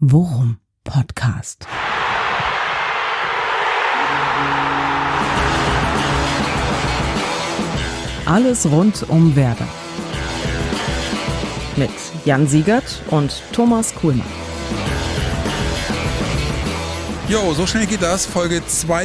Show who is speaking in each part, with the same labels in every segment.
Speaker 1: Worum Podcast. Alles rund um Werder. Mit Jan Siegert und Thomas Kuhlmann.
Speaker 2: Jo, so schnell geht das. Folge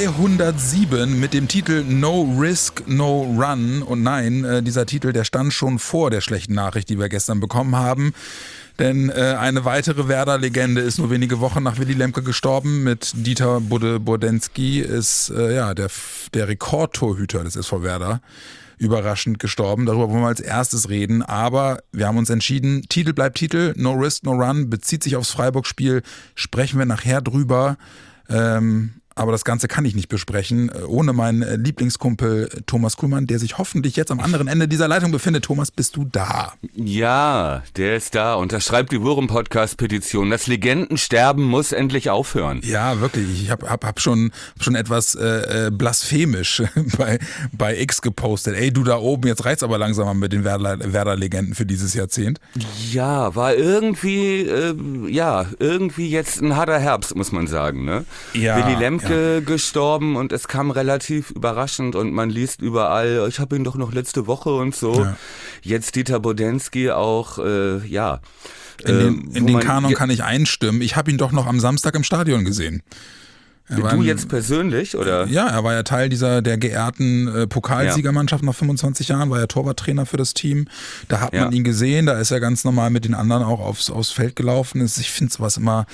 Speaker 2: 207 mit dem Titel No Risk, No Run. Und nein, dieser Titel, der stand schon vor der schlechten Nachricht, die wir gestern bekommen haben. Denn eine weitere Werder-Legende ist nur wenige Wochen nach Willy Lemke gestorben. Mit Dieter Budde-Bodensky ist der Rekordtorhüter des SV Werder überraschend gestorben. Darüber wollen wir als erstes reden. Aber wir haben uns entschieden, Titel bleibt Titel. No Risk, No Run bezieht sich aufs Freiburg-Spiel. Sprechen wir nachher drüber. Aber das Ganze kann ich nicht besprechen, ohne meinen Lieblingskumpel Thomas Kuhlmann, der sich hoffentlich jetzt am anderen Ende dieser Leitung befindet. Thomas, bist du da?
Speaker 3: Ja, der ist da. Unterschreibt die Worum-Podcast-Petition. Das Legendensterben muss endlich aufhören.
Speaker 2: Ja, wirklich. Ich hab schon etwas blasphemisch bei X gepostet. Ey, du da oben, jetzt reicht's aber langsam mal mit den Werder-Legenden für dieses Jahrzehnt.
Speaker 3: Ja, war irgendwie jetzt ein harter Herbst, muss man sagen, ne?
Speaker 2: Ja,
Speaker 3: Willy Lemke gestorben und es kam relativ überraschend und man liest überall, ich habe ihn doch noch letzte Woche und so. Ja. Jetzt Dieter Bodensky auch, In
Speaker 2: den Kanon kann ich einstimmen. Ich habe ihn doch noch am Samstag im Stadion gesehen.
Speaker 3: Du jetzt persönlich, oder?
Speaker 2: Ja, er war ja Teil der geehrten Pokalsiegermannschaft nach 25 Jahren, war ja Torwarttrainer für das Team. Da hat man ihn gesehen, da ist er ganz normal mit den anderen auch aufs Feld gelaufen. Ich finde sowas immer,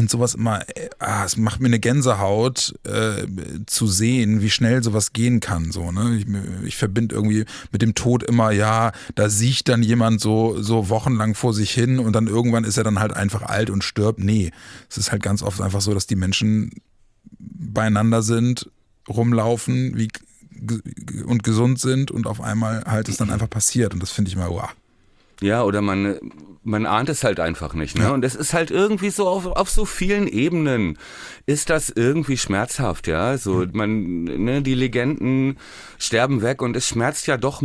Speaker 2: es macht mir eine Gänsehaut zu sehen, wie schnell sowas gehen kann. So, ne? Ich verbinde irgendwie mit dem Tod immer, da sieht dann jemand so wochenlang vor sich hin und dann irgendwann ist er dann halt einfach alt und stirbt. Nee, es ist halt ganz oft einfach so, dass die Menschen beieinander sind, rumlaufen und gesund sind und auf einmal halt es dann einfach passiert und das finde ich mal, wow.
Speaker 3: Ja, oder man ahnt es halt einfach nicht, ne? Ja. Und es ist halt irgendwie so auf so vielen Ebenen ist das irgendwie schmerzhaft, ja? So, die Legenden sterben weg und es schmerzt ja doch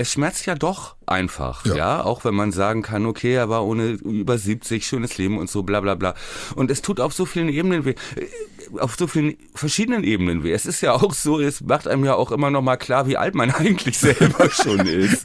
Speaker 3: einfach, ja, auch wenn man sagen kann, okay, er war ohne über 70, schönes Leben und so, bla bla bla. Und es tut auf so vielen Ebenen weh, auf so vielen verschiedenen Ebenen weh. Es ist ja auch so, es macht einem ja auch immer noch mal klar, wie alt man eigentlich selber schon ist.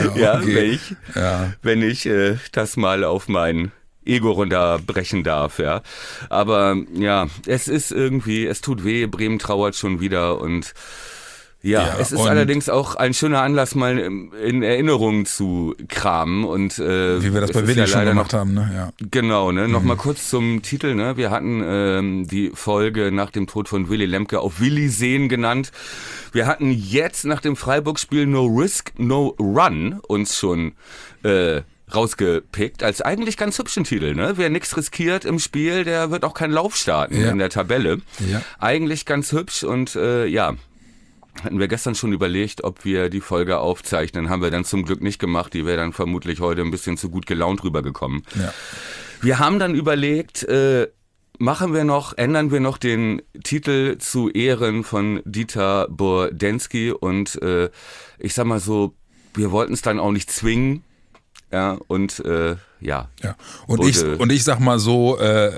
Speaker 3: Wenn ich das mal auf mein Ego runterbrechen darf, ja. Aber ja, es ist irgendwie, es tut weh, Bremen trauert schon wieder und ja, es ist allerdings auch ein schöner Anlass, mal in Erinnerungen zu kramen und
Speaker 2: wie wir das bei Willy schon gemacht haben, ne? Ja.
Speaker 3: Genau, ne? Nochmal kurz zum Titel, ne? Wir hatten die Folge nach dem Tod von Willy Lemke auf Willy sehen genannt. Wir hatten jetzt nach dem Freiburg-Spiel No Risk, No Run uns schon rausgepickt als eigentlich ganz hübschen Titel, ne? Wer nichts riskiert im Spiel, der wird auch keinen Lauf starten in der Tabelle. Ja. Eigentlich ganz hübsch und hatten wir gestern schon überlegt, ob wir die Folge aufzeichnen. Haben wir dann zum Glück nicht gemacht. Die wäre dann vermutlich heute ein bisschen zu gut gelaunt rübergekommen. Ja. Wir haben dann überlegt, ändern wir noch den Titel zu Ehren von Dieter Bodensky und ich sag mal so, wir wollten es dann auch nicht zwingen. Ja, und
Speaker 2: Und ich sag mal so,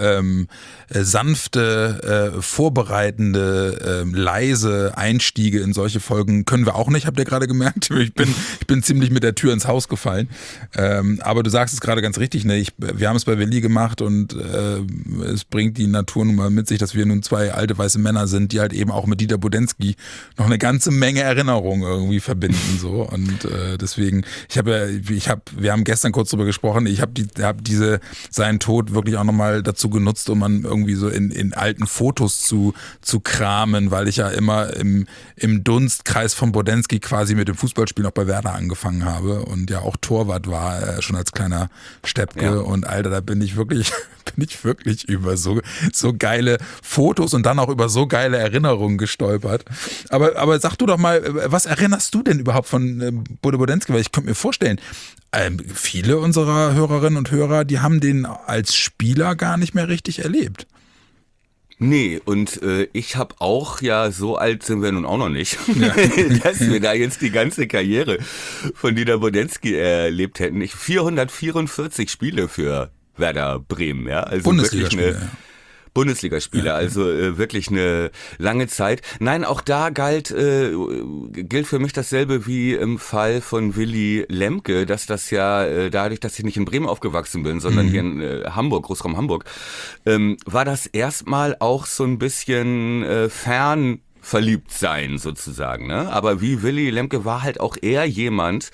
Speaker 2: sanfte, vorbereitende, leise Einstiege in solche Folgen können wir auch nicht, habt ihr gerade gemerkt. Ich bin ziemlich mit der Tür ins Haus gefallen. Aber du sagst es gerade ganz richtig, ne? Wir haben es bei Willy gemacht und es bringt die Natur nun mal mit sich, dass wir nun zwei alte weiße Männer sind, die halt eben auch mit Dieter Bodensky noch eine ganze Menge Erinnerungen irgendwie verbinden. So. Und deswegen, wir haben gestern kurz drüber gesprochen, ich habe seinen Tod wirklich auch nochmal dazu genutzt, um man irgendwie so in alten Fotos zu kramen, weil ich ja immer im Dunstkreis von Bodensky quasi mit dem Fußballspiel noch bei Werder angefangen habe und ja auch Torwart war, schon als kleiner Steppke. Ja. Und Alter, da bin ich wirklich über so geile Fotos und dann auch über so geile Erinnerungen gestolpert. Aber sag du doch mal, was erinnerst du denn überhaupt von Bodensky? Weil ich könnte mir vorstellen, viele unserer Hörerinnen und Hörer, die haben den als Spieler gar nicht mehr richtig erlebt.
Speaker 3: Nee, und ich habe auch, ja, so alt sind wir nun auch noch nicht, dass wir da jetzt die ganze Karriere von Dieter Bodensky erlebt hätten. 444 Spiele für Werder Bremen, ja. Also
Speaker 2: Bundesligaspieler.
Speaker 3: Bundesligaspieler, also wirklich eine lange Zeit. Nein, auch da gilt für mich dasselbe wie im Fall von Willy Lemke, dass das ja dadurch, dass ich nicht in Bremen aufgewachsen bin, sondern hier in Hamburg, Großraum Hamburg, war das erstmal auch so ein bisschen verliebt sein sozusagen. Ne? Aber wie Willy Lemke war halt auch eher jemand,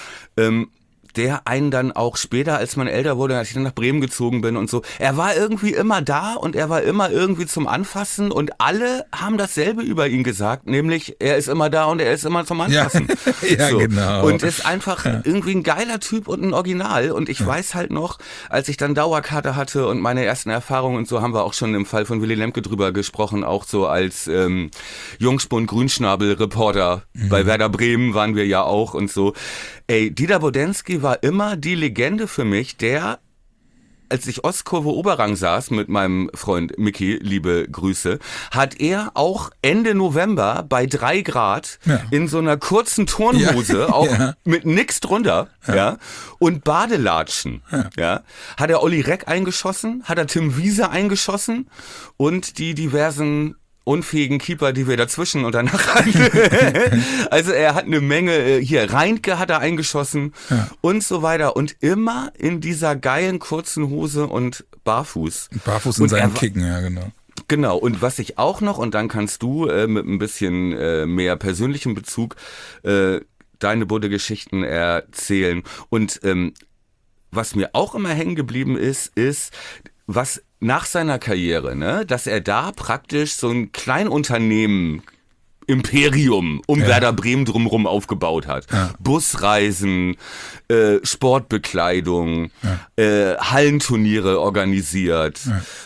Speaker 3: der einen dann auch später, als man älter wurde, als ich dann nach Bremen gezogen bin und so, er war irgendwie immer da und er war immer irgendwie zum Anfassen und alle haben dasselbe über ihn gesagt, nämlich er ist immer da und er ist immer zum Anfassen.
Speaker 2: Ja, so. Genau.
Speaker 3: Und ist einfach irgendwie ein geiler Typ und ein Original und ich weiß halt noch, als ich dann Dauerkarte hatte und meine ersten Erfahrungen und so, haben wir auch schon im Fall von Willy Lemke drüber gesprochen, auch so als Jungspund-Grünschnabel-Reporter bei Werder Bremen waren wir ja auch und so. Ey, Dieter Bodensky war immer die Legende für mich, der, als ich Ostkurve Oberrang saß mit meinem Freund Micky, liebe Grüße, hat er auch Ende November bei 3 Grad in so einer kurzen Turnhose, auch mit nix drunter, und Badelatschen, hat er Olli Reck eingeschossen, hat er Tim Wiese eingeschossen und die diversen unfähigen Keeper, die wir dazwischen und danach hatten. Also er hat eine Menge, hier Reintke hat er eingeschossen und so weiter und immer in dieser geilen kurzen Hose und barfuß.
Speaker 2: Barfuß in seinen Kicken, ja genau.
Speaker 3: Genau, und was ich auch noch, und dann kannst du mit ein bisschen mehr persönlichem Bezug deine Budde-Geschichten erzählen. Und was mir auch immer hängen geblieben ist, was nach seiner Karriere, ne, dass er da praktisch so ein Kleinunternehmen Imperium um Werder Bremen drumherum aufgebaut hat. Ja. Busreisen, Sportbekleidung, Hallenturniere organisiert,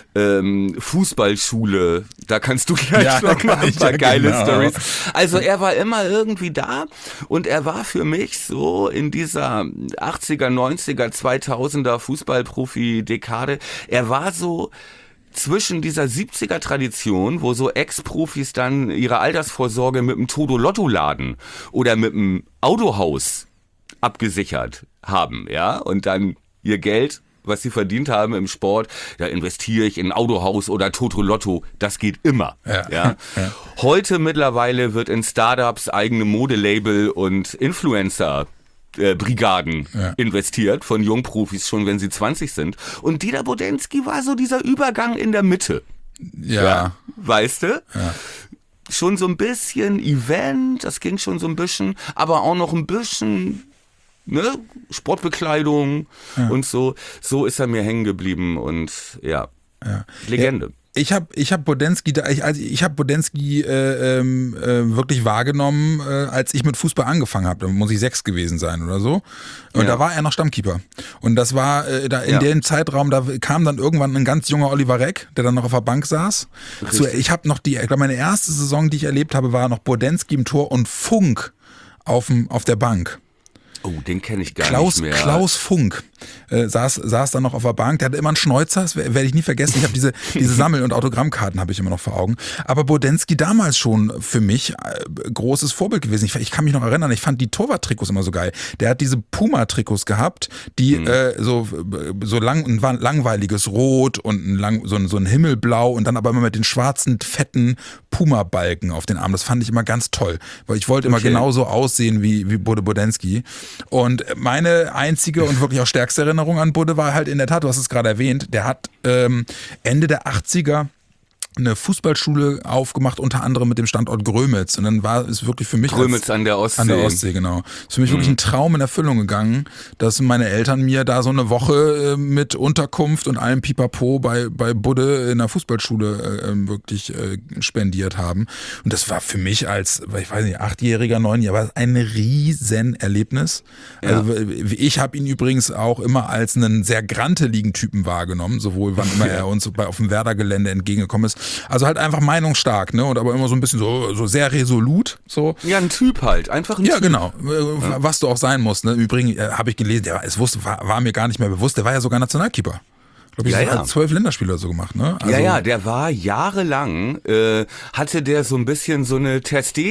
Speaker 3: Fußballschule, da kannst du gleich noch mal ein paar geile Stories. Also er war immer irgendwie da und er war für mich so in dieser 80er, 90er, 2000er Fußballprofi-Dekade, er war so zwischen dieser 70er-Tradition, wo so Ex-Profis dann ihre Altersvorsorge mit dem Todo-Lotto-Laden oder mit dem Autohaus abgesichert haben, ja, und dann ihr Geld, was sie verdient haben im Sport, da investiere ich in ein Autohaus oder Toto-Lotto, das geht immer, ja. Heute mittlerweile wird in Startups eigene Modelabel und Influencer Brigaden investiert von Jungprofis schon, wenn sie 20 sind. Und Dieter Bodensky war so dieser Übergang in der Mitte. Ja. Weißt du? Ja. Schon so ein bisschen Event, das ging schon so ein bisschen, aber auch noch ein bisschen Sportbekleidung und so. So ist er mir hängen geblieben und Legende.
Speaker 2: Ich hab Bodensky wirklich wahrgenommen, als ich mit Fußball angefangen habe. Da muss ich 6 gewesen sein oder so. Und da war er noch Stammkeeper. Und das war da in dem Zeitraum, da kam dann irgendwann ein ganz junger Oliver Reck, der dann noch auf der Bank saß. So, ich habe noch meine erste Saison, die ich erlebt habe, war noch Bodensky im Tor und Funk auf der Bank.
Speaker 3: Oh, den kenne ich gar nicht mehr.
Speaker 2: Klaus Funk saß dann noch auf der Bank. Der hatte immer einen Schnäuzer, das werde ich nie vergessen. Ich habe diese Sammel- und Autogrammkarten habe ich immer noch vor Augen. Aber Bodensky damals schon für mich großes Vorbild gewesen. Ich kann mich noch erinnern, ich fand die Torwart-Trikots immer so geil. Der hat diese Puma-Trikots gehabt, die so ein langweiliges Rot und so ein Himmelblau und dann aber immer mit den schwarzen, fetten Puma-Balken auf den Armen. Das fand ich immer ganz toll, weil ich wollte immer genauso aussehen wie Bodensky. Und meine einzige und wirklich auch stärkste Erinnerung an Budde war halt in der Tat, du hast es gerade erwähnt, der hat Ende der 80er eine Fußballschule aufgemacht, unter anderem mit dem Standort Grömitz. Und dann war es wirklich für mich...
Speaker 3: Grömitz an der Ostsee.
Speaker 2: An der Ostsee, genau. Ist für mich wirklich ein Traum in Erfüllung gegangen, dass meine Eltern mir da so eine Woche mit Unterkunft und allem Pipapo bei Budde in der Fußballschule wirklich spendiert haben. Und das war für mich als, ich weiß nicht, 8-Jähriger, 9-Jähriger, ein Riesenerlebnis. Ja. Also ich habe ihn übrigens auch immer als einen sehr granteligen Typen wahrgenommen, sowohl wann immer er uns auf dem Werder-Gelände entgegengekommen ist. Also halt einfach meinungsstark, ne? Und aber immer so ein bisschen so sehr resolut. So.
Speaker 3: Ja, ein Typ halt, einfach ein Typ.
Speaker 2: Ja, genau. Was du auch sein musst. Ne? Übrigens habe ich gelesen, war mir gar nicht mehr bewusst, der war ja sogar Nationalkeeper. Ich glaube, hat 12 Länderspiele oder so gemacht, ne? Also
Speaker 3: der war jahrelang, hatte der so ein bisschen so eine Ter Stegen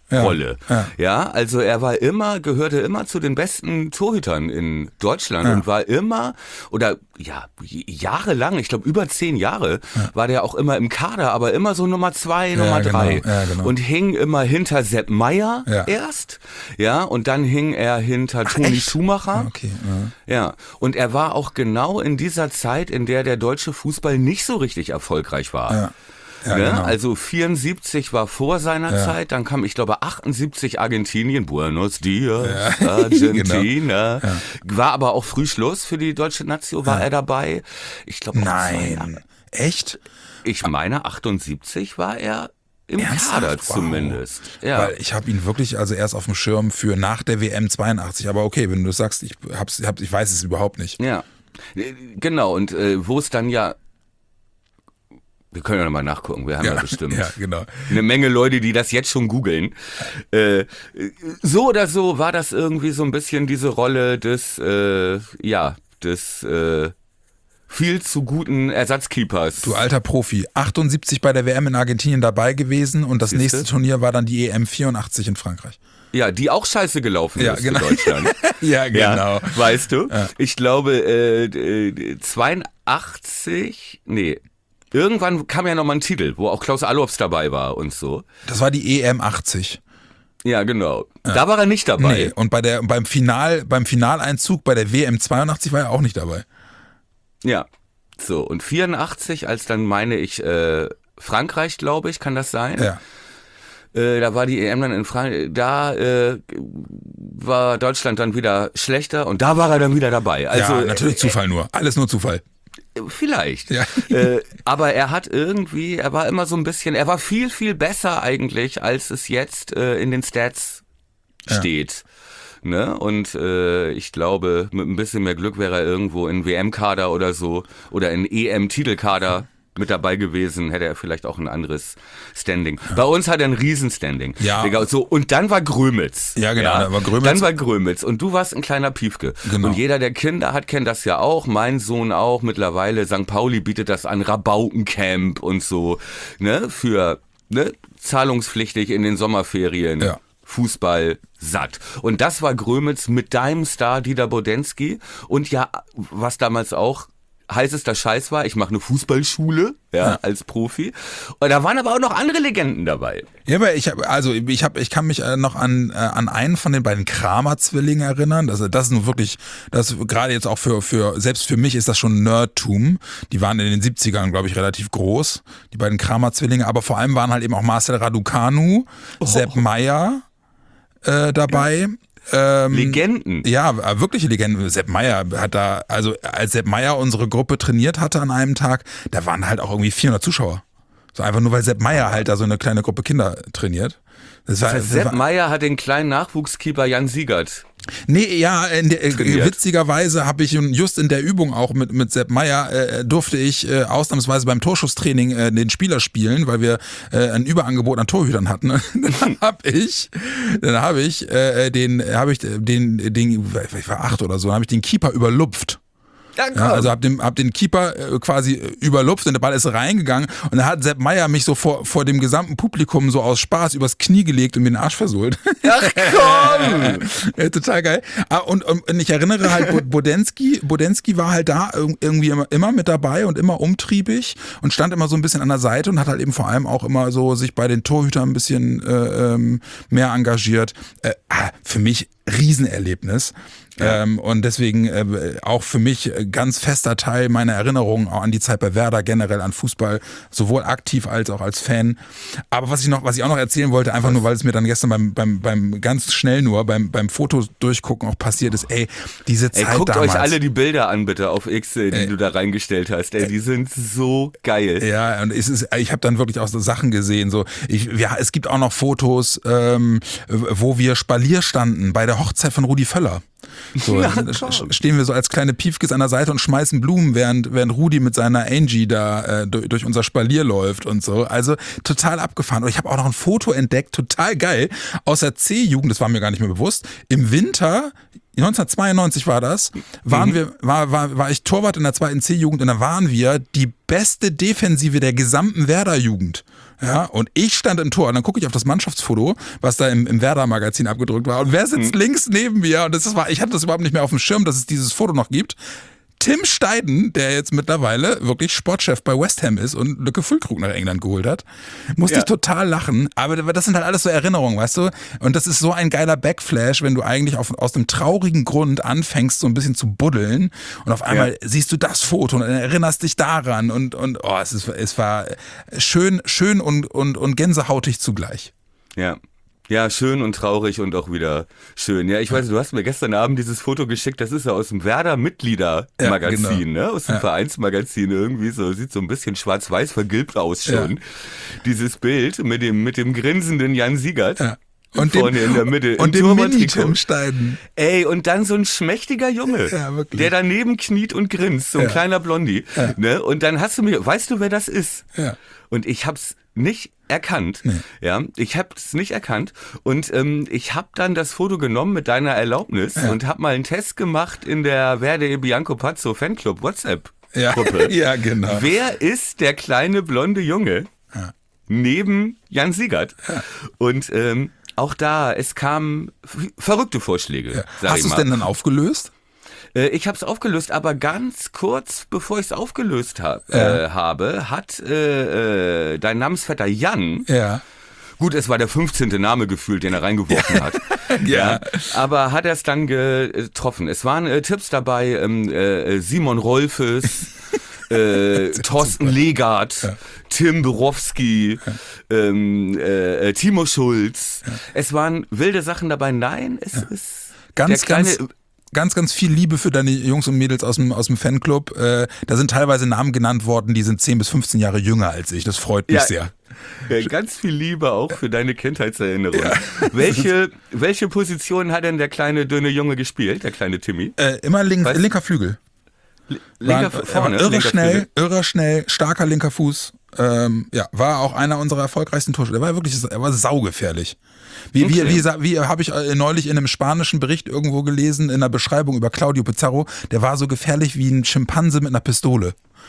Speaker 3: Rolle. Ja, also er gehörte immer zu den besten Torhütern in Deutschland und war immer, jahrelang, ich glaube über 10 Jahre, war der auch immer im Kader, aber immer so Nummer 2, Nummer 3. Genau. Und hing immer hinter Sepp Maier erst, und dann hing er hinter Toni Schumacher.
Speaker 2: Okay,
Speaker 3: ja, und er war auch genau in dieser Zeit, in der der deutsche Fußball nicht so richtig erfolgreich war. Ja. Ja, ne? Genau. Also 74 war vor seiner Zeit, dann kam, ich glaube, 78 Argentinien, Buenos Dias, Argentina. Genau. War aber auch früh Schluss für die deutsche Nation, war er dabei. Ich glaube,
Speaker 2: nein, echt?
Speaker 3: Ich meine, 78 war er im Kader zumindest. Ja.
Speaker 2: Weil ich habe ihn wirklich erst auf dem Schirm für nach der WM 82, aber okay, wenn du sagst, ich weiß es überhaupt nicht.
Speaker 3: Ja, genau, und wo es dann wir können ja nochmal nachgucken, wir haben ja bestimmt eine Menge Leute, die das jetzt schon googeln. So oder so war das irgendwie so ein bisschen diese Rolle des viel zu guten Ersatzkeepers.
Speaker 2: Du alter Profi, 78 bei der WM in Argentinien dabei gewesen und das nächste Turnier war dann die EM 84 in Frankreich.
Speaker 3: Ja, die auch scheiße gelaufen ist für Deutschland.
Speaker 2: Ja, genau.
Speaker 3: Ja, weißt du? Ja. Ich glaube 82, irgendwann kam ja nochmal ein Titel, wo auch Klaus Allofs dabei war und so.
Speaker 2: Das war die EM 80.
Speaker 3: Ja, genau. Ja. Da war er nicht dabei.
Speaker 2: Nee, und beim Finaleinzug bei der WM 82 war er auch nicht dabei.
Speaker 3: Ja, so. Und 84, als dann meine ich Frankreich, glaube ich, kann das sein?
Speaker 2: Ja.
Speaker 3: Da war die EM dann in Frankreich, da war Deutschland dann wieder schlechter und da war er dann wieder dabei. Also,
Speaker 2: ja, natürlich Zufall nur. Alles nur Zufall.
Speaker 3: Vielleicht. Ja. Aber er war immer so ein bisschen, er war viel, viel besser eigentlich, als es jetzt in den Stats steht. Ne? Und ich glaube, mit ein bisschen mehr Glück wäre er irgendwo in WM-Kader oder so oder in EM-Titelkader mit dabei gewesen, hätte er vielleicht auch ein anderes Standing. Ja. Bei uns hat er ein Riesenstanding. Ja. So, und dann war Grömitz.
Speaker 2: Ja, genau.
Speaker 3: Ja. Dann war Grömitz. Und du warst ein kleiner Piefke. Genau. Und jeder, der Kinder hat, kennt das ja auch. Mein Sohn auch mittlerweile. St. Pauli bietet das an, Rabaukencamp und so. Ne? Für zahlungspflichtig in den Sommerferien. Ja. Fußball satt. Und das war Grömitz mit deinem Star Dieter Bodensky. Und ja, was damals auch heißester Scheiß war, ich mache eine Fußballschule, als Profi. Und da waren aber auch noch andere Legenden dabei.
Speaker 2: Ja, aber ich kann mich noch an einen von den beiden Kramer-Zwillingen erinnern. Das ist nun wirklich, das gerade jetzt auch selbst für mich ist das schon Nerdtum. Die waren in den 70ern, glaube ich, relativ groß, die beiden Kramer-Zwillinge. Aber vor allem waren halt eben auch Marcel Raducanu, Sepp Maier dabei.
Speaker 3: Legenden.
Speaker 2: Ja, wirkliche Legenden. Sepp Maier hat da, also als Sepp Maier unsere Gruppe trainiert hatte an einem Tag, da waren halt auch irgendwie 400 Zuschauer. So einfach nur, weil Sepp Maier halt da so eine kleine Gruppe Kinder trainiert.
Speaker 3: Sepp Maier hat den kleinen Nachwuchskeeper Jan Siegert.
Speaker 2: Nee, ja, witzigerweise habe ich just in der Übung auch mit Sepp Maier durfte ich ausnahmsweise beim Torschusstraining den Spieler spielen, weil wir ein Überangebot an Torhütern hatten. Dann habe ich, ich war 8 oder so, dann habe ich den Keeper überlupft. Ja, also hab den Keeper quasi überlupft und der Ball ist reingegangen und dann hat Sepp Maier mich so vor dem gesamten Publikum so aus Spaß übers Knie gelegt und mir den Arsch versohlt.
Speaker 3: Ach komm!
Speaker 2: Ja, total geil. Und ich erinnere halt, Bodensky war halt da irgendwie immer mit dabei und immer umtriebig und stand immer so ein bisschen an der Seite und hat halt eben vor allem auch immer so sich bei den Torhütern ein bisschen mehr engagiert. Für mich Riesenerlebnis. Ja. Und deswegen auch für mich ganz fester Teil meiner Erinnerungen auch an die Zeit bei Werder, generell an Fußball, sowohl aktiv als auch als Fan. Aber was ich auch noch erzählen wollte, einfach nur, weil es mir dann gestern beim ganz schnell nur beim Foto durchgucken auch passiert ist, diese Zeit
Speaker 3: guckt
Speaker 2: damals.
Speaker 3: Euch alle die Bilder an, bitte, auf X, die du da reingestellt hast. Die sind so geil.
Speaker 2: Ja, und ich habe dann wirklich auch so Sachen gesehen. Es gibt auch noch Fotos, wo wir Spalier standen bei der Hochzeit von Rudi Völler. So, stehen wir so als kleine Piefkes an der Seite und schmeißen Blumen, während Rudi mit seiner Angie da durch unser Spalier läuft und so. Also total abgefahren. Und ich habe auch noch ein Foto entdeckt, total geil, aus der C-Jugend, das war mir gar nicht mehr bewusst, im Winter 1992 war das, war ich Torwart in der 2. C-Jugend und da waren wir die beste Defensive der gesamten Werder-Jugend. Ja, und ich stand im Tor und dann gucke ich auf das Mannschaftsfoto, was da im Werder-Magazin abgedruckt war. Und wer sitzt links neben mir? Und ich hatte das überhaupt nicht mehr auf dem Schirm, dass es dieses Foto noch gibt. Tim Steiden, der jetzt mittlerweile wirklich Sportchef bei West Ham ist und Lücke Füllkrug nach England geholt hat, musste ich total lachen. Aber das sind halt alles so Erinnerungen, weißt du? Und das ist so ein geiler Backflash, wenn du eigentlich aus dem traurigen Grund anfängst, so ein bisschen zu buddeln und auf einmal siehst du das Foto und erinnerst dich daran und es war schön und gänsehautig zugleich.
Speaker 3: Ja. Ja, schön und traurig und auch wieder schön. Ja, ich weiß, du hast mir gestern Abend dieses Foto geschickt, das ist ja aus dem Werder-Mitglieder-Magazin,
Speaker 2: genau.
Speaker 3: Ne? Aus dem Vereinsmagazin irgendwie, so sieht so ein bisschen schwarz-weiß vergilbt aus schon. Ja. Dieses Bild mit dem grinsenden Jan Siegert. Ja.
Speaker 2: Und vorne in der Mitte. Und dem Mini-Tim Steiden.
Speaker 3: Ey, und dann so ein schmächtiger Junge, der daneben kniet und grinst, so ein kleiner Blondi. Ja. Ne? Und dann weißt du, wer das ist? Ja. Und ich hab's nicht erkannt. Nee. Ja, ich hab's nicht erkannt. Und ich hab dann das Foto genommen mit deiner Erlaubnis und hab mal einen Test gemacht in der Verde Bianco Pazzo Fanclub WhatsApp-Gruppe.
Speaker 2: Ja, genau.
Speaker 3: Wer ist der kleine blonde Junge neben Jan Siegert? Ja. Und auch da, es kamen verrückte Vorschläge.
Speaker 2: Ja. Hast du es denn dann aufgelöst?
Speaker 3: Ich habe es aufgelöst, aber ganz kurz bevor ich es aufgelöst habe, hat dein Namensvetter Jan, gut, es war der 15. Name gefühlt, den er reingeworfen hat, aber hat er es dann getroffen. Es waren Tipps dabei, Simon Rolfes, Thorsten Legard, Tim Borowski, Timo Schulz. Es waren wilde Sachen dabei. Nein, es ist
Speaker 2: ganz viel Liebe für deine Jungs und Mädels aus dem Fanclub. Da sind teilweise Namen genannt worden, die sind 10 bis 15 Jahre jünger als ich. Das freut mich sehr.
Speaker 3: Ja, ganz viel Liebe auch für deine Kindheitserinnerung. Ja. Welche Position hat denn der kleine dünne Junge gespielt, der kleine Timmy?
Speaker 2: Immer linker Flügel.
Speaker 3: Vorne,
Speaker 2: irre schnell, starker linker Fuß. War auch einer unserer erfolgreichsten Torschützen. Er war saugefährlich. Wie habe ich neulich in einem spanischen Bericht irgendwo gelesen, in einer Beschreibung über Claudio Pizarro, der war so gefährlich wie ein Schimpanse mit einer Pistole.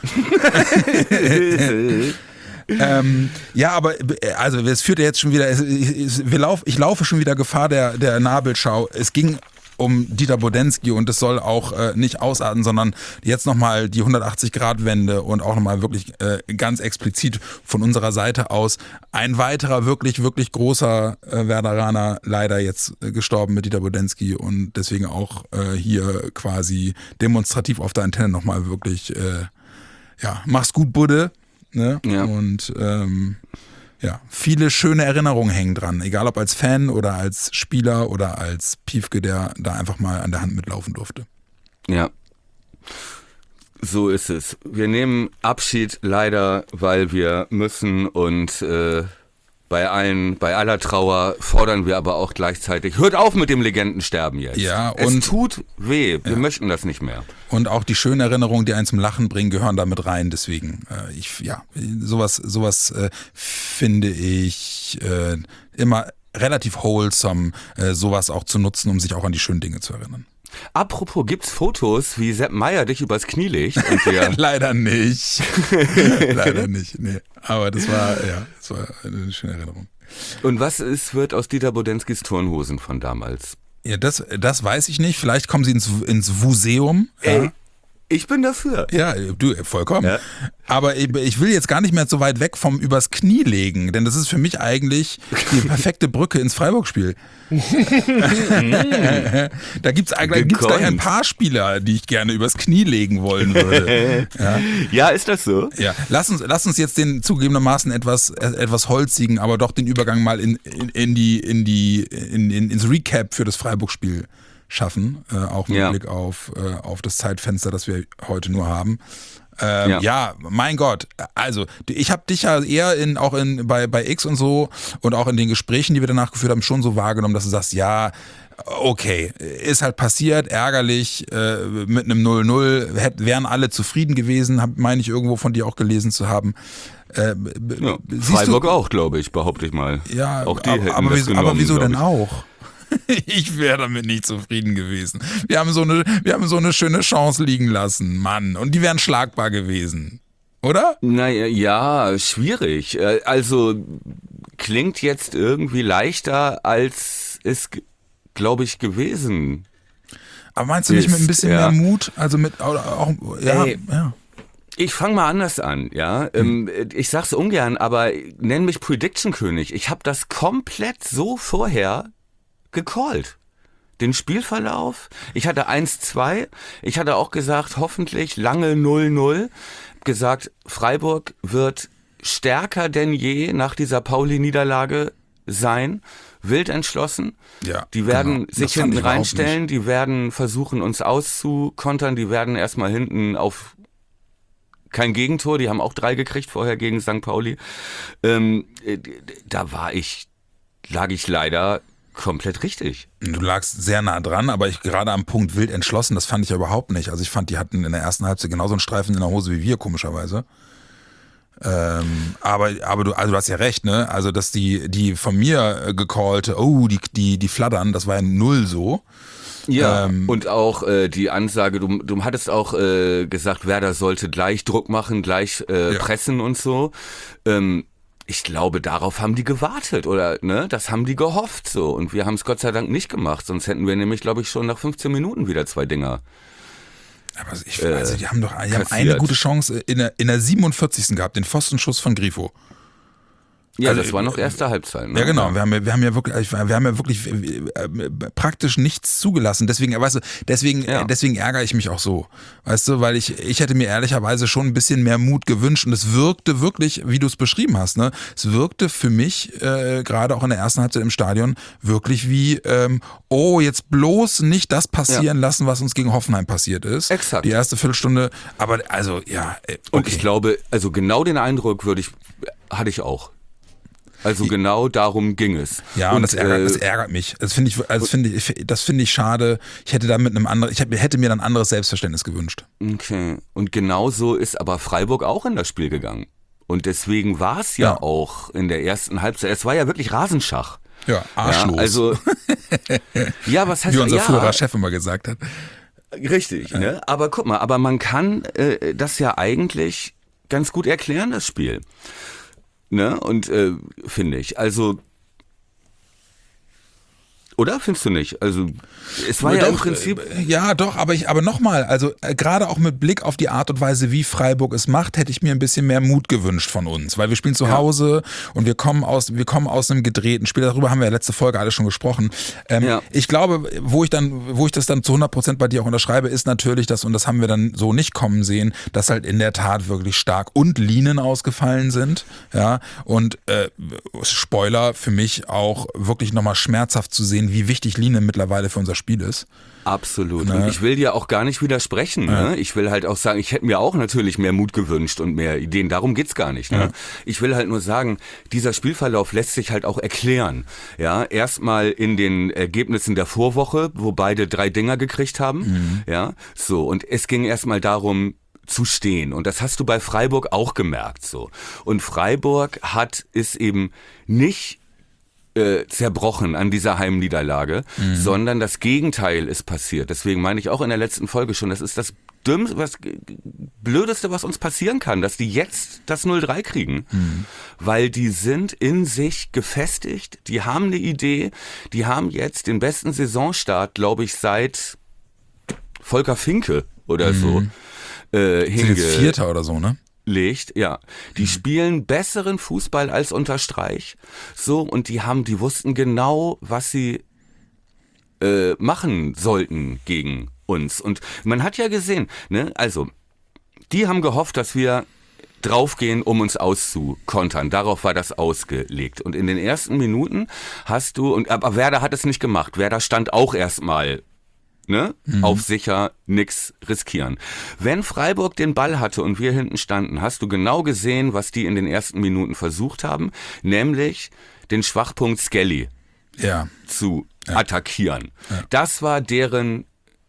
Speaker 2: Aber also es führt ja jetzt schon wieder, ich laufe schon wieder Gefahr der Nabelschau. Es ging um Dieter Bodenski und es soll auch nicht ausarten, sondern jetzt nochmal die 180-Grad-Wende und auch nochmal wirklich ganz explizit von unserer Seite aus ein weiterer wirklich, wirklich großer Werderaner leider jetzt gestorben mit Dieter Bodenski und deswegen auch hier quasi demonstrativ auf der Antenne nochmal wirklich, mach's gut, Budde. Ne? Ja. Und viele schöne Erinnerungen hängen dran, egal ob als Fan oder als Spieler oder als Piefke, der da einfach mal an der Hand mitlaufen durfte.
Speaker 3: Ja, so ist es. Wir nehmen Abschied leider, weil wir müssen und bei aller Trauer fordern wir aber auch gleichzeitig, hört auf mit dem Legendensterben jetzt.
Speaker 2: Ja,
Speaker 3: es tut weh, wir möchten das nicht mehr.
Speaker 2: Und auch die schönen Erinnerungen, die einen zum Lachen bringen, gehören da mit rein. Deswegen, sowas finde ich immer relativ wholesome, sowas auch zu nutzen, um sich auch an die schönen Dinge zu erinnern.
Speaker 3: Apropos, gibt's Fotos, wie Sepp Meier dich übers Knie legt? Und
Speaker 2: Leider nicht. Leider nicht, nee. Aber das war eine schöne Erinnerung.
Speaker 3: Und wird aus Dieter Bodenskis Turnhosen von damals?
Speaker 2: Ja, das weiß ich nicht. Vielleicht kommen sie ins Museum.
Speaker 3: Ey, ich bin dafür.
Speaker 2: Ja, du, vollkommen. Ja. Aber ich will jetzt gar nicht mehr so weit weg vom übers Knie legen, denn das ist für mich eigentlich die perfekte Brücke ins Freiburg-Spiel. Da gibt's gleich ein paar Spieler, die ich gerne übers Knie legen wollen würde.
Speaker 3: Ja, ist das so?
Speaker 2: Ja, lass uns jetzt den zugegebenermaßen etwas holzigen, aber doch den Übergang mal ins Recap für das Freiburg-Spiel schaffen, auch mit Blick auf das Zeitfenster, das wir heute nur haben. Mein Gott, also ich habe dich ja eher bei X und so und auch in den Gesprächen, die wir danach geführt haben, schon so wahrgenommen, dass du sagst, ja, okay, ist halt passiert, ärgerlich, mit einem 0-0 wären alle zufrieden gewesen, meine ich irgendwo von dir auch gelesen zu haben.
Speaker 3: Freiburg auch, glaube ich, behaupte ich mal.
Speaker 2: Ja,
Speaker 3: auch die
Speaker 2: aber wieso denn auch? Ich wäre damit nicht zufrieden gewesen. Wir haben so eine schöne Chance liegen lassen, Mann. Und die wären schlagbar gewesen. Oder?
Speaker 3: Naja, ja, schwierig. Also klingt jetzt irgendwie leichter, als es, glaube ich, gewesen.
Speaker 2: Aber meinst du nicht mit ein bisschen mehr Mut? Also mit auch, ja.
Speaker 3: Ich fange mal anders an, ja. Ich sag's ungern, aber nenn mich Prediction-König. Ich habe das komplett so vorher gecallt. Den Spielverlauf. Ich hatte 1-2. Ich hatte auch gesagt, hoffentlich lange 0-0. Gesagt, Freiburg wird stärker denn je nach dieser Pauli-Niederlage sein. Wild entschlossen.
Speaker 2: Ja,
Speaker 3: die werden
Speaker 2: genau.
Speaker 3: sich hinten reinstellen. Die werden versuchen, uns auszukontern. Die werden erstmal hinten auf kein Gegentor. Die haben auch 3 gekriegt vorher gegen St. Pauli. Da lag ich leider komplett richtig.
Speaker 2: Du lagst sehr nah dran, aber gerade am Punkt wild entschlossen, das fand ich ja überhaupt nicht. Also ich fand, die hatten in der ersten Halbzeit genauso einen Streifen in der Hose wie wir, komischerweise. Aber du hast ja recht, ne? Also dass die von mir gecallte, die flattern, das war ja 0 so.
Speaker 3: Ja, und auch die Ansage, du hattest auch gesagt, Werder sollte gleich Druck machen, gleich pressen und so. Ich glaube, darauf haben die gewartet oder ne, das haben die gehofft so und wir haben es Gott sei Dank nicht gemacht, sonst hätten wir nämlich, glaube ich, schon nach 15 Minuten wieder 2 Dinger.
Speaker 2: Aber die haben eine gute Chance in der 47. gehabt, den Pfostenschuss von Grifo.
Speaker 3: Ja, also, das war noch erste Halbzeit. Ne?
Speaker 2: Ja, genau. Wir haben ja wirklich praktisch nichts zugelassen. Deswegen ärgere ich mich auch so. Weißt du, weil ich hätte mir ehrlicherweise schon ein bisschen mehr Mut gewünscht und es wirkte wirklich, wie du es beschrieben hast, ne? Es wirkte für mich, gerade auch in der ersten Halbzeit im Stadion, wirklich wie, jetzt bloß nicht das passieren lassen, was uns gegen Hoffenheim passiert ist.
Speaker 3: Exakt.
Speaker 2: Die erste Viertelstunde. Aber also, ja. Okay.
Speaker 3: Und ich glaube, also genau den Eindruck hatte ich auch. Also genau darum ging es.
Speaker 2: Ja, und das ärgert mich. Das finde ich schade. Ich hätte hätte mir dann ein anderes Selbstverständnis gewünscht.
Speaker 3: Okay. Und genauso ist aber Freiburg auch in das Spiel gegangen. Und deswegen war es ja auch in der ersten Halbzeit. Es war ja wirklich Rasenschach.
Speaker 2: Ja, arschlos.
Speaker 3: Ja, also, was heißt
Speaker 2: wie unser früherer Chef immer gesagt hat.
Speaker 3: Richtig, ne? Aber guck mal, man kann das ja eigentlich ganz gut erklären, das Spiel. Ne? Und finde ich, also oder findest du nicht? Also es war ja im Prinzip...
Speaker 2: Ja, doch, aber nochmal, also gerade auch mit Blick auf die Art und Weise, wie Freiburg es macht, hätte ich mir ein bisschen mehr Mut gewünscht von uns, weil wir spielen zu Hause und wir kommen aus einem gedrehten Spiel, darüber haben wir ja letzte Folge alle schon gesprochen. Ich glaube, wo ich das dann zu 100% bei dir auch unterschreibe, ist natürlich das, und das haben wir dann so nicht kommen sehen, dass halt in der Tat wirklich stark und Linen ausgefallen sind, ja, und Spoiler für mich auch wirklich nochmal schmerzhaft zu sehen, wie wichtig Linen mittlerweile für unser Spiel ist.
Speaker 3: Absolut. Und ich will dir auch gar nicht widersprechen. Ne? Ich will halt auch sagen, ich hätte mir auch natürlich mehr Mut gewünscht und mehr Ideen. Darum geht's gar nicht. Ne? Ich will halt nur sagen, dieser Spielverlauf lässt sich halt auch erklären. Ja, erstmal in den Ergebnissen der Vorwoche, wo beide 3 Dinger gekriegt haben. Ja, so. Und es ging erstmal darum, zu stehen. Und das hast du bei Freiburg auch gemerkt, so. Und Freiburg ist eben nicht zerbrochen an dieser Heimniederlage, sondern das Gegenteil ist passiert. Deswegen meine ich auch in der letzten Folge schon, das ist das Blödeste, was uns passieren kann, dass die jetzt das 0-3 kriegen. Weil die sind in sich gefestigt, die haben eine Idee, die haben jetzt den besten Saisonstart, glaube ich, seit Volker Finke oder so.
Speaker 2: Sind jetzt Vierter oder so, ne?
Speaker 3: Ja. Die spielen besseren Fußball als unter Streich. So, und die wussten genau, was sie machen sollten gegen uns. Und man hat ja gesehen, ne, also, die haben gehofft, dass wir draufgehen, um uns auszukontern. Darauf war das ausgelegt. Und in den ersten Minuten aber Werder hat es nicht gemacht. Werder stand auch erstmal auf sicher, nix riskieren. Wenn Freiburg den Ball hatte und wir hinten standen, hast du genau gesehen, was die in den ersten Minuten versucht haben, nämlich den Schwachpunkt Skelly zu attackieren. Ja. Das war deren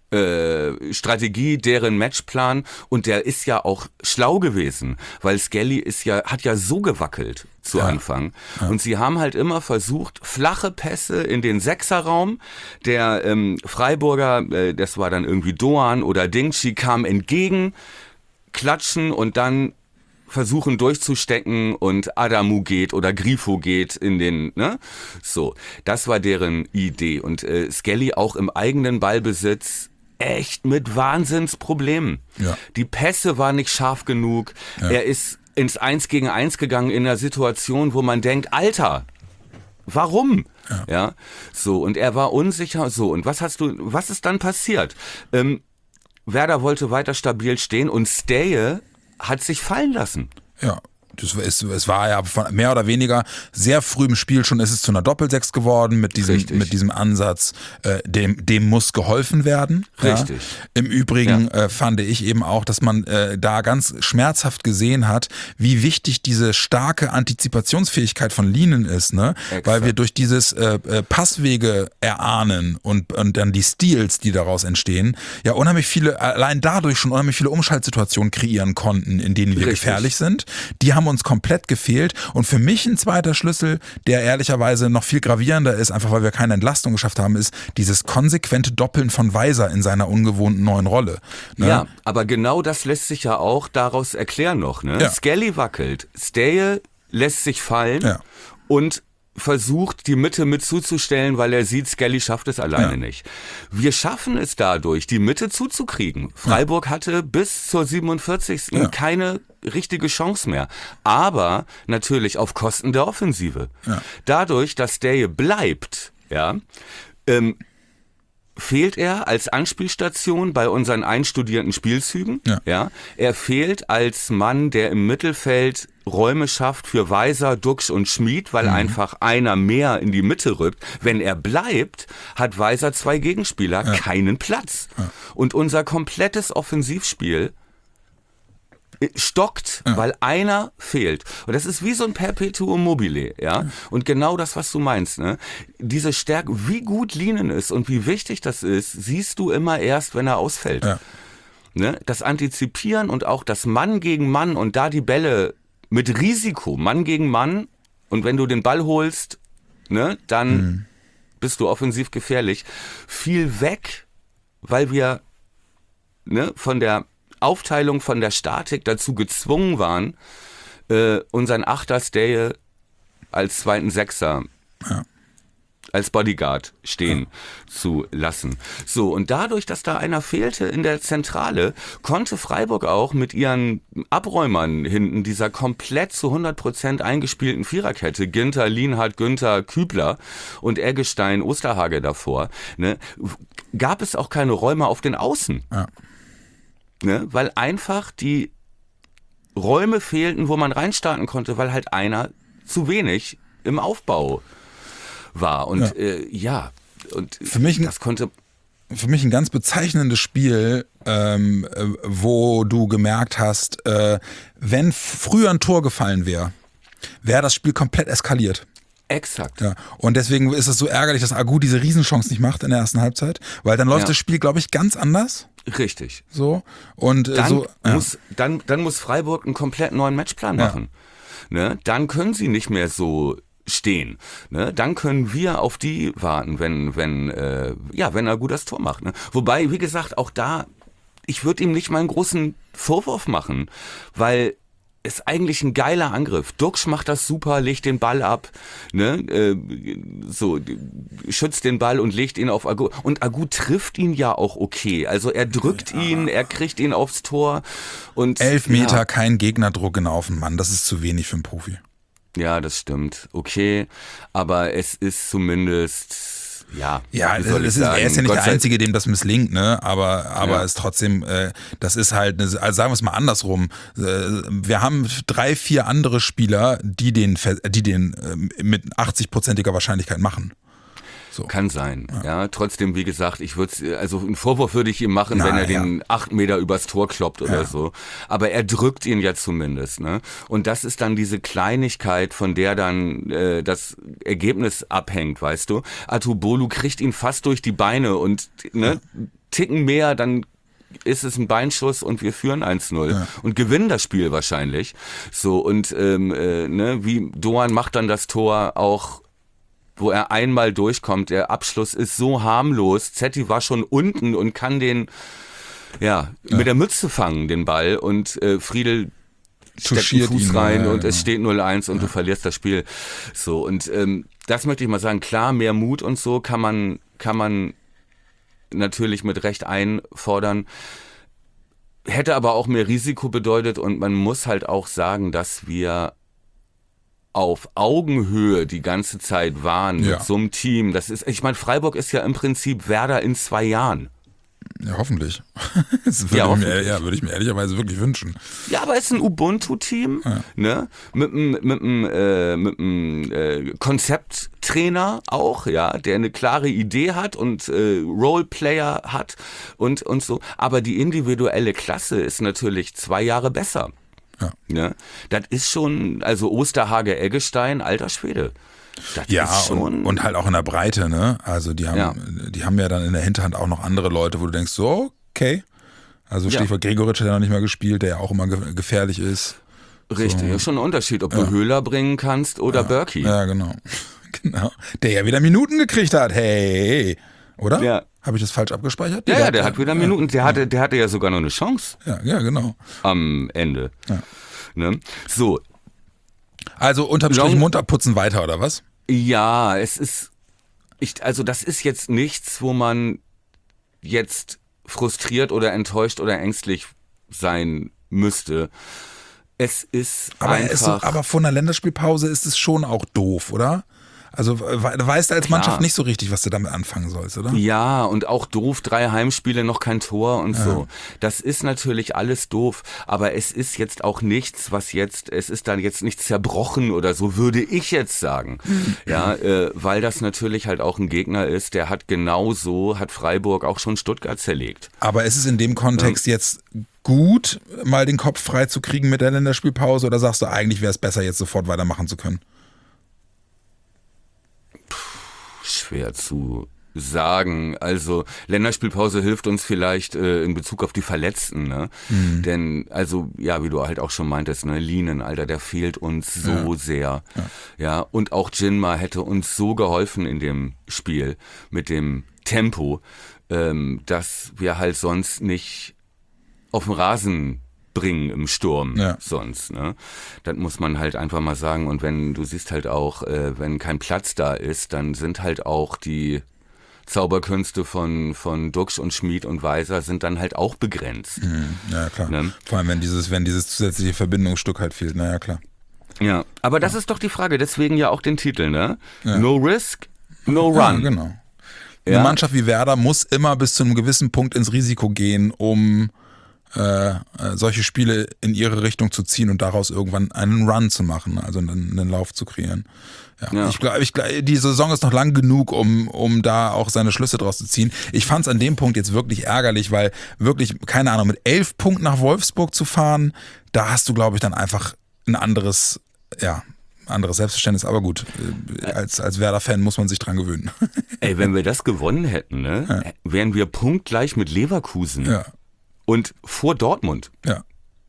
Speaker 3: Strategie, deren Matchplan, und der ist ja auch schlau gewesen, weil Skelly hat ja so gewackelt zu Anfang. Ja. Und sie haben halt immer versucht, flache Pässe in den Sechserraum. Der Freiburger, das war dann irgendwie Doan oder Dingshi, kam entgegen, klatschen und dann versuchen durchzustecken und Adamu geht oder Grifo geht in den, ne? So, das war deren Idee. Und Skelly auch im eigenen Ballbesitz echt mit Wahnsinnsproblemen. Ja. Die Pässe waren nicht scharf genug. Ja. Er ist ins 1 gegen 1 gegangen in einer Situation, wo man denkt, Alter, warum? Ja. So, und er war unsicher. So, und was ist dann passiert? Werder wollte weiter stabil stehen und Stæhr hat sich fallen lassen.
Speaker 2: Ja. Es war ja mehr oder weniger sehr früh im Spiel schon, ist es zu einer Doppelsechs geworden mit diesem Ansatz, dem muss geholfen werden.
Speaker 3: Richtig.
Speaker 2: Ja. Im Übrigen fand ich eben auch, dass man da ganz schmerzhaft gesehen hat, wie wichtig diese starke Antizipationsfähigkeit von Lienen ist, ne? Weil wir durch dieses Passwege erahnen und dann die Steals, die daraus entstehen, ja allein dadurch schon unheimlich viele Umschaltsituationen kreieren konnten, in denen wir gefährlich sind. Die haben uns komplett gefehlt, und für mich ein zweiter Schlüssel, der ehrlicherweise noch viel gravierender ist, einfach weil wir keine Entlastung geschafft haben, ist dieses konsequente Doppeln von Weiser in seiner ungewohnten neuen Rolle. Ne?
Speaker 3: Ja, aber genau das lässt sich ja auch daraus erklären noch. Ne? Ja. Skelly wackelt, Stæhr lässt sich fallen und versucht, die Mitte mit zuzustellen, weil er sieht, Skelly schafft es alleine nicht. Wir schaffen es dadurch, die Mitte zuzukriegen. Freiburg hatte bis zur 47. keine richtige Chance mehr. Aber natürlich auf Kosten der Offensive. Ja. Dadurch, dass Stæhr bleibt, fehlt er als Anspielstation bei unseren einstudierten Spielzügen. Ja. Er fehlt als Mann, der im Mittelfeld Räume schafft für Weiser, Duxch und Schmid, weil einfach einer mehr in die Mitte rückt. Wenn er bleibt, hat Weiser 2 Gegenspieler keinen Platz. Ja. Und unser komplettes Offensivspiel stockt, weil einer fehlt. Und das ist wie so ein Perpetuum mobile, ja. Und genau das, was du meinst, ne? Diese Stärke, wie gut Lienen ist und wie wichtig das ist, siehst du immer erst, wenn er ausfällt. Ja. Ne? Das Antizipieren und auch das Mann gegen Mann und da die Bälle mit Risiko, Mann gegen Mann, und wenn du den Ball holst, ne, dann bist du offensiv gefährlich. Viel weg, weil wir von der Aufteilung, von der Statik dazu gezwungen waren, unseren Achter Stæhr als zweiten Sechser als Bodyguard stehen zu lassen. So, und dadurch, dass da einer fehlte in der Zentrale, konnte Freiburg auch mit ihren Abräumern hinten, dieser komplett zu 100% eingespielten Viererkette, Ginter, Lienhardt, Günther, Kübler und Eggestein, Osterhage davor, ne, gab es auch keine Räume auf den Außen. Ja. Ne, weil einfach die Räume fehlten, wo man reinstarten konnte, weil halt einer zu wenig im Aufbau war. Und und
Speaker 2: für mich ein ganz bezeichnendes Spiel, wo du gemerkt hast, wenn früher ein Tor gefallen wäre das Spiel komplett eskaliert.
Speaker 3: Exakt.
Speaker 2: Ja. Und deswegen ist es so ärgerlich, dass Agu diese Riesenchance nicht macht in der ersten Halbzeit, weil dann läuft das Spiel, glaube ich, ganz anders.
Speaker 3: Richtig.
Speaker 2: So. Und
Speaker 3: dann muss Freiburg einen komplett neuen Matchplan machen. Ne? Dann können sie nicht mehr so stehen. Ne? Dann können wir auf die warten, wenn Agu das Tor macht. Ne? Wobei, wie gesagt, auch da, ich würde ihm nicht mal einen großen Vorwurf machen, weil ist eigentlich ein geiler Angriff. Duxch macht das super, legt den Ball ab, ne? Schützt den Ball und legt ihn auf Agu. Und Agu trifft ihn ja auch okay. Also er drückt ihn, er kriegt ihn aufs Tor. Und
Speaker 2: 11 Meter, kein Gegnerdruck genau auf den Mann. Das ist zu wenig für einen Profi.
Speaker 3: Ja, das stimmt. Okay, aber es ist zumindest... Ja,
Speaker 2: er ist ja nicht der Einzige, dem das misslingt, ne? Aber es trotzdem, das ist halt, also sagen wir es mal andersrum. Wir haben 3, 4 andere Spieler, die den mit 80%iger Wahrscheinlichkeit machen. So.
Speaker 3: Kann sein, ja. Trotzdem, wie gesagt, also einen Vorwurf würde ich ihm machen, wenn er den 8 Meter übers Tor kloppt oder so. Aber er drückt ihn ja zumindest, ne? Und das ist dann diese Kleinigkeit, von der dann das Ergebnis abhängt, weißt du? Atubolu kriegt ihn fast durch die Beine und Ticken mehr, dann ist es ein Beinschuss und wir führen 1-0 und gewinnen das Spiel wahrscheinlich. So, und wie Doan macht dann das Tor auch, wo er einmal durchkommt. Der Abschluss ist so harmlos. Zetti war schon unten und kann den mit der Mütze fangen, den Ball, und Friedel steckt den Fuß rein und es steht 0-1 und du verlierst das Spiel. So, und das möchte ich mal sagen, klar, mehr Mut und so kann man natürlich mit Recht einfordern. Hätte aber auch mehr Risiko bedeutet, und man muss halt auch sagen, dass wir auf Augenhöhe die ganze Zeit waren mit so einem Team. Das ist, ich meine, Freiburg ist ja im Prinzip Werder in 2 Jahren.
Speaker 2: Ja, hoffentlich. Das würde ich mir ehrlicherweise wirklich wünschen.
Speaker 3: Ja, aber es ist ein Ubuntu-Team, ne? Mit einem Konzepttrainer auch, ja, der eine klare Idee hat und Roleplayer hat und so. Aber die individuelle Klasse ist natürlich 2 Jahre besser. Ja. Ne? Das ist schon, also Osterhage, Eggestein, alter Schwede. Das ist schon
Speaker 2: und halt auch in der Breite, ne? Also die haben ja dann in der Hinterhand auch noch andere Leute, wo du denkst, so, okay. Also Stichwort Gregoritsch hat ja noch nicht mal gespielt, der ja auch immer gefährlich ist.
Speaker 3: Richtig, ist schon ein Unterschied, ob du Höhler bringen kannst oder Berkey.
Speaker 2: Ja, genau. Der ja wieder Minuten gekriegt hat, hey. Oder? Ja. Habe ich das falsch abgespeichert?
Speaker 3: Ja, der hat wieder Minuten. Der hatte ja sogar noch eine Chance.
Speaker 2: Ja, genau.
Speaker 3: Am Ende. Ja. Ne? So.
Speaker 2: Also unterm Strich munter putzen weiter, oder was?
Speaker 3: Ja, das ist jetzt nichts, wo man jetzt frustriert oder enttäuscht oder ängstlich sein müsste. Es ist
Speaker 2: aber vor einer Länderspielpause ist es schon auch doof, oder? Also du weißt als Mannschaft nicht so richtig, was du damit anfangen sollst, oder?
Speaker 3: Ja, und auch doof, 3 Heimspiele, noch kein Tor und so. Das ist natürlich alles doof, aber es ist jetzt auch nichts, es ist dann jetzt nicht zerbrochen oder so, würde ich jetzt sagen. Ja, weil das natürlich halt auch ein Gegner ist, der hat Freiburg auch schon Stuttgart zerlegt.
Speaker 2: Aber ist es in dem Kontext jetzt gut, mal den Kopf frei zu kriegen mit der Länderspielpause, oder sagst du, eigentlich wäre es besser, jetzt sofort weitermachen zu können?
Speaker 3: Schwer zu sagen. Also Länderspielpause hilft uns vielleicht in Bezug auf die Verletzten, ne? Denn, also, ja, wie du halt auch schon meintest, ne, Lienen, Alter, der fehlt uns so sehr. Ja, und auch Jinma hätte uns so geholfen in dem Spiel mit dem Tempo, dass wir halt sonst nicht auf dem Rasen bringen im Sturm sonst, ne? Das muss man halt einfach mal sagen. Und wenn du siehst halt auch, wenn kein Platz da ist, dann sind halt auch die Zauberkünste von Duxch und Schmid und Weiser sind dann halt auch begrenzt.
Speaker 2: Ja, klar. Ne? Vor allem, wenn dieses zusätzliche Verbindungsstück halt fehlt, naja, klar.
Speaker 3: Ja, aber das ist doch die Frage, deswegen ja auch den Titel, ne? Ja. No risk, no run.
Speaker 2: Ja, genau. Eine Mannschaft wie Werder muss immer bis zu einem gewissen Punkt ins Risiko gehen, um solche Spiele in ihre Richtung zu ziehen und daraus irgendwann einen Run zu machen, also einen Lauf zu kreieren. Ja. Ich glaube, die Saison ist noch lang genug, um da auch seine Schlüsse draus zu ziehen. Ich fand es an dem Punkt jetzt wirklich ärgerlich, weil wirklich, keine Ahnung, mit 11 Punkten nach Wolfsburg zu fahren, da hast du, glaube ich, dann einfach ein anderes Selbstverständnis, aber gut, als Werder-Fan muss man sich dran gewöhnen.
Speaker 3: Ey, wenn wir das gewonnen hätten, ne, wären wir punktgleich mit Leverkusen. Ja. Und vor Dortmund.
Speaker 2: Ja.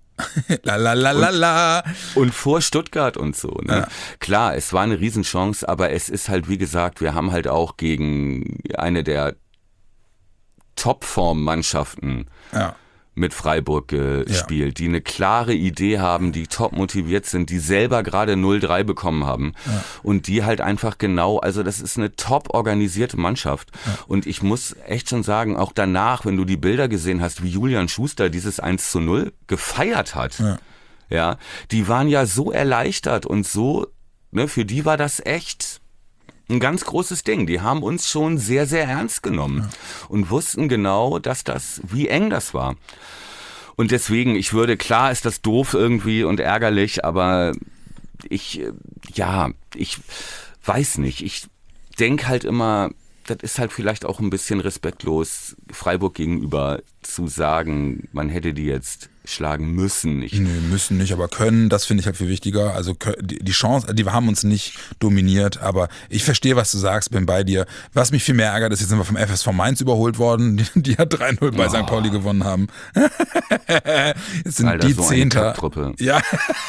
Speaker 2: La.
Speaker 3: Und vor Stuttgart und so. Ne? Ja. Klar, es war eine Riesenchance, aber es ist halt, wie gesagt, wir haben halt auch gegen eine der Topform-Mannschaften mit Freiburg gespielt, die eine klare Idee haben, die top motiviert sind, die selber gerade 0-3 bekommen haben und die halt einfach also das ist eine top organisierte Mannschaft und ich muss echt schon sagen, auch danach, wenn du die Bilder gesehen hast, wie Julian Schuster dieses 1-0 gefeiert hat, die waren ja so erleichtert und so, ne, für die war das echt ein ganz großes Ding. Die haben uns schon sehr, sehr ernst genommen und wussten genau, wie eng das war. Und deswegen, klar ist das doof irgendwie und ärgerlich, aber ich weiß nicht. Ich denke halt immer, das ist halt vielleicht auch ein bisschen respektlos Freiburg gegenüber zu sagen, man hätte die jetzt schlagen müssen.
Speaker 2: Nee, müssen nicht, aber können, das finde ich halt viel wichtiger. Also die Chance, die haben uns nicht dominiert, aber ich verstehe, was du sagst, bin bei dir. Was mich viel mehr ärgert, ist, jetzt sind wir vom FSV Mainz überholt worden, die ja 3-0 bei St. Pauli gewonnen haben. Jetzt sind Alter, die so Zehnter. Ja,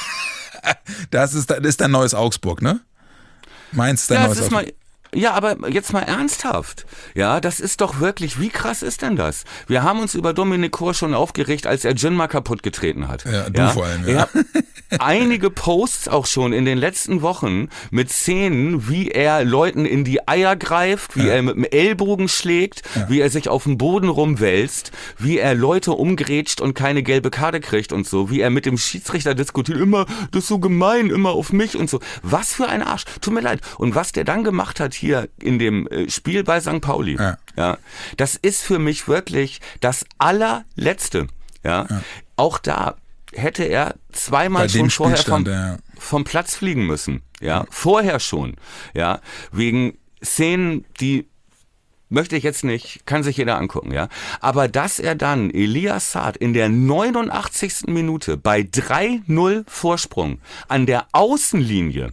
Speaker 2: das ist dein neues Augsburg, ne? Mainz ist dein neues Augsburg.
Speaker 3: Ja, aber jetzt mal ernsthaft. Ja, das ist doch wirklich, wie krass ist denn das? Wir haben uns über Dominik Kor schon aufgeregt, als er Gin mal kaputt getreten hat.
Speaker 2: Ja, du vor allem, ja.
Speaker 3: Einige Posts auch schon in den letzten Wochen mit Szenen, wie er Leuten in die Eier greift, wie er mit dem Ellbogen schlägt, wie er sich auf dem Boden rumwälzt, wie er Leute umgrätscht und keine gelbe Karte kriegt und so, wie er mit dem Schiedsrichter diskutiert, immer, das ist so gemein, immer auf mich und so. Was für ein Arsch, tut mir leid. Und was der dann gemacht hat hier in dem Spiel bei St. Pauli, ja, das ist für mich wirklich das allerletzte. Ja. Auch da hätte er zweimal schon vorher vom Platz fliegen müssen. Ja, vorher schon. Ja, wegen Szenen, die möchte ich jetzt nicht, kann sich jeder angucken, ja. Aber dass er dann Elias Saad in der 89. Minute bei 3-0 Vorsprung an der Außenlinie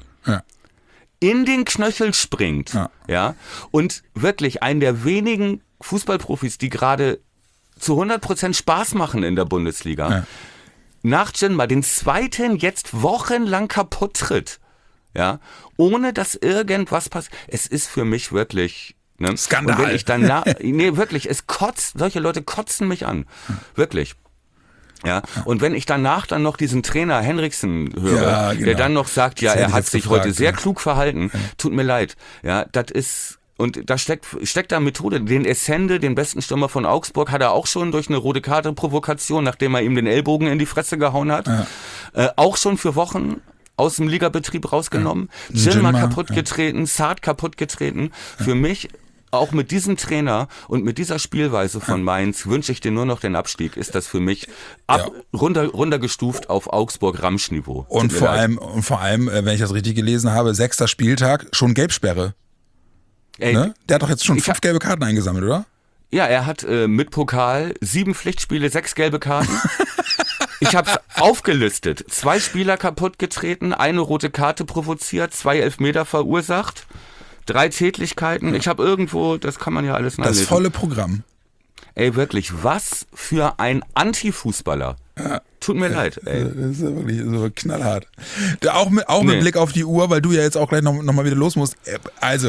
Speaker 3: in den Knöchel springt, ja, und wirklich einen der wenigen Fußballprofis, die gerade zu 100% Spaß machen in der Bundesliga, nach Jinma den zweiten jetzt wochenlang kaputt tritt, ja, ohne dass irgendwas passiert. Es ist für mich wirklich, ne?
Speaker 2: Skandal.
Speaker 3: Und wenn ich dann wirklich, solche Leute kotzen mich an, wirklich. Ja, und wenn ich danach dann noch diesen Trainer Henriksen höre, der dann noch sagt, ja, er hat sich heute sehr klug verhalten, tut mir leid, ja, das ist, und da steckt da Methode. Den Essende, den besten Stürmer von Augsburg, hat er auch schon durch eine rote Karte Provokation, nachdem er ihm den Ellbogen in die Fresse gehauen hat, auch schon für Wochen aus dem Ligabetrieb rausgenommen, Jinma kaputt getreten, Saad kaputt getreten. Für mich, auch mit diesem Trainer und mit dieser Spielweise von Mainz, wünsche ich dir nur noch den Abstieg. Ist das für mich runtergestuft auf Augsburg-Ramsch-Niveau.
Speaker 2: Und vor allem, wenn ich das richtig gelesen habe, 6. Spieltag, schon Gelbsperre.
Speaker 3: Ey,
Speaker 2: ne? Der hat doch jetzt schon 5 gelbe Karten eingesammelt, oder?
Speaker 3: Ja, er hat mit Pokal 7 Pflichtspiele, 6 gelbe Karten. Ich hab's aufgelistet. 2 Spieler kaputt getreten, 1 rote Karte provoziert, 2 Elfmeter verursacht, 3 Tätlichkeiten. Ich habe irgendwo, das kann man ja alles nachlesen.
Speaker 2: Das volle Programm.
Speaker 3: Ey, wirklich, was für ein Anti-Fußballer. Tut mir leid, ey.
Speaker 2: Das ist ja wirklich so knallhart. Auch mit Blick auf die Uhr, weil du ja jetzt auch gleich noch mal wieder los musst. Also,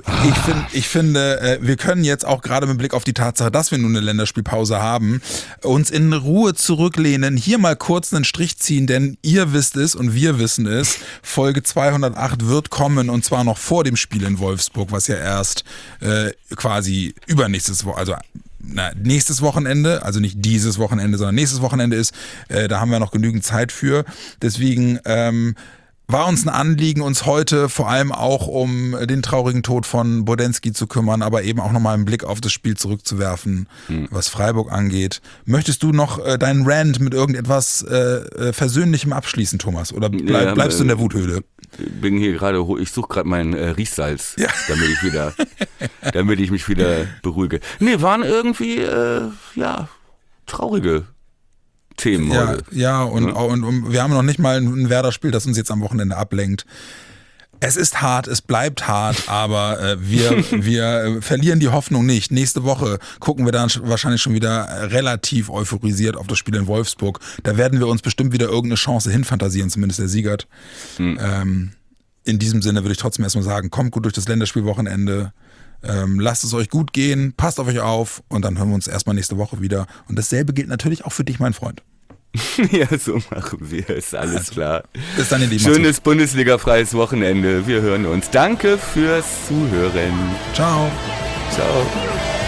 Speaker 2: ich finde, wir können jetzt auch gerade mit Blick auf die Tatsache, dass wir nun eine Länderspielpause haben, uns in Ruhe zurücklehnen, hier mal kurz einen Strich ziehen, denn ihr wisst es und wir wissen es, Folge 208 wird kommen und zwar noch vor dem Spiel in Wolfsburg, was ja erst quasi übernächstes Wochenende, also nächstes Wochenende, also nicht dieses Wochenende, sondern nächstes Wochenende ist, da haben wir noch genügend Zeit für. Deswegen war uns ein Anliegen, uns heute vor allem auch um den traurigen Tod von Bodenski zu kümmern, aber eben auch nochmal einen Blick auf das Spiel zurückzuwerfen, was Freiburg angeht. Möchtest du noch deinen Rant mit irgendetwas Versöhnlichem abschließen, Thomas? Oder bleibst du in der Wuthöhle?
Speaker 3: Bin hier gerade, ich suche gerade mein Riechsalz, damit ich mich wieder beruhige. Nee, waren irgendwie, traurige Themen heute.
Speaker 2: Ja, und wir haben noch nicht mal ein Werder-Spiel, das uns jetzt am Wochenende ablenkt. Es ist hart, es bleibt hart, aber wir verlieren die Hoffnung nicht. Nächste Woche gucken wir dann wahrscheinlich schon wieder relativ euphorisiert auf das Spiel in Wolfsburg. Da werden wir uns bestimmt wieder irgendeine Chance hinfantasieren, zumindest der Siegert. In diesem Sinne würde ich trotzdem erstmal sagen, kommt gut durch das Länderspielwochenende. Lasst es euch gut gehen, passt auf euch auf und dann hören wir uns erstmal nächste Woche wieder. Und dasselbe gilt natürlich auch für dich, mein Freund.
Speaker 3: Ja, so machen wir es, alles klar.
Speaker 2: Bis dann, ihr Lieben.
Speaker 3: Schönes Bundesliga-freies Wochenende. Wir hören uns. Danke fürs Zuhören.
Speaker 2: Ciao.
Speaker 3: Ciao.